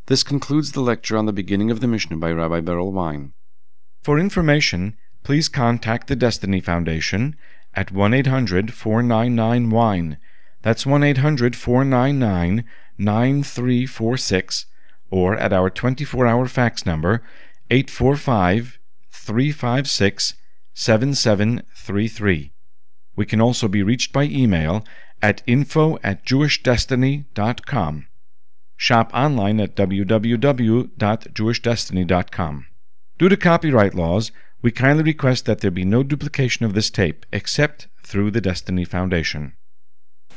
This concludes the lecture on the beginning of the Mishnah by Rabbi Berel Wein. For information, please contact the Destiny Foundation at 1-800-499-WINE. That's 1-800-499-9346, or at our 24-hour fax number, 845-356-7733. We can also be reached by email at info@jewishdestiny.com. Shop online at www.jewishdestiny.com. Due to copyright laws, we kindly request that there be no duplication of this tape except through the Destiny Foundation.